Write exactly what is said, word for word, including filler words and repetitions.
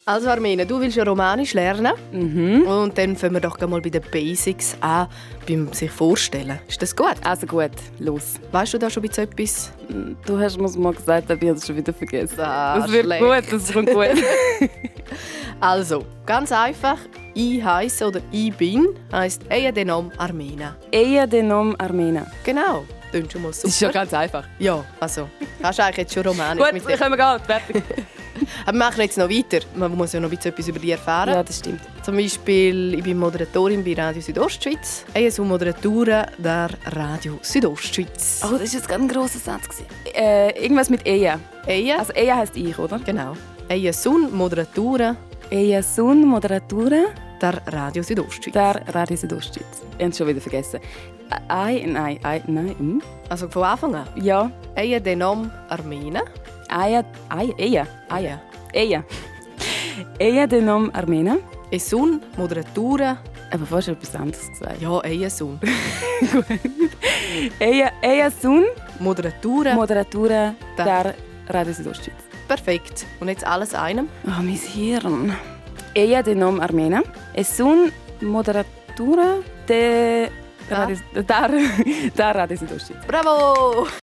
Also Armena, du willst ja Romanisch lernen. Mhm. Und dann fangen wir doch mal bei den Basics an, beim sich vorstellen. Ist das gut? Also gut, los. Weißt du da schon ein bisschen etwas? Du hast mir mal gesagt, aber ich habe es schon wieder vergessen. Ah, das wird schlecht. gut, das kommt gut. Also, ganz einfach. Ich heisse oder ich bin heisst Eia denom Armena. Eia denom Armena. Genau. Klingt schon mal super. Das ist ja ganz einfach. Ja, also. Kannst du eigentlich jetzt schon Romanisch Gut, mit dann können wir gehen. Fertig. Aber wir machen jetzt noch weiter. Man muss ja noch ein bisschen etwas über dich erfahren. Ja, das stimmt. Zum Beispiel, ich bin Moderatorin bei Radio Südostschweiz. Ich bin Moderatorin der Radio Südostschweiz. Oh, das war jetzt gerade ein grosser Satz. Äh, irgendwas mit Eia. Eia? Also Eia heisst ich, oder? Genau. Ich bin Moderatorin Eia sun Moderatura der Radio Südostschweiz. der Radio Südostschweiz. Ich habe es schon wieder vergessen. Ei, nein, ei, nein. Hm? Also von Anfang an. Ja. Ich denom Armena. Eia, ei, Eia. Eia. Eia. Eia denom Armena. Ich bin Moderatorin. Aber vorher hast du etwas anderes gesagt. Ja, ich bin Eia, Eia sun Moderatorin. Moderatura Der- der Radio Südostschweiz. Perfekt. Und jetzt alles einem. Oh, mein Hirn. Eia denom Armena. Es sun Moderatura de Da? Radio, der, der Radio Südostschweiz. Bravo!